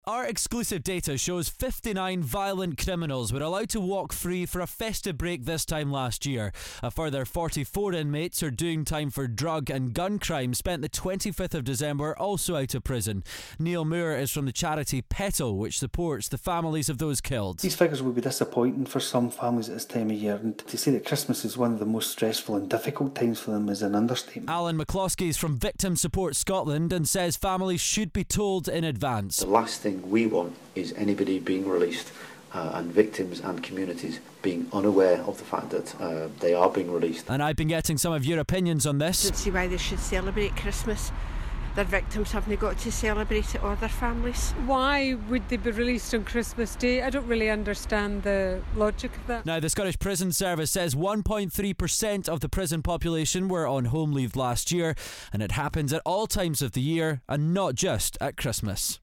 Our exclusive data shows 59 violent criminals were allowed to walk free for a festive break this time last year. A further 44 inmates who are doing time for drug and gun crime spent the 25th of December also out of prison. Neil Moore is from the charity Petal, which supports the families of those killed. These figures will be disappointing for some families at this time of year, and to say that Christmas is one of the most stressful and difficult times for them is an understatement. Alan McCloskey is from Victim Support Scotland and says families should be told in advance. The last thing we want is anybody being released and victims and communities being unaware of the fact that they are being released. And I've been getting some of your opinions on this. I don't see why they should celebrate Christmas. Their victims haven't got to celebrate it, or their families. Why would they be released on Christmas Day? I don't really understand the logic of that. Now, the Scottish Prison Service says 1.3% of the prison population were on home leave last year, and it happens at all times of the year and not just at Christmas.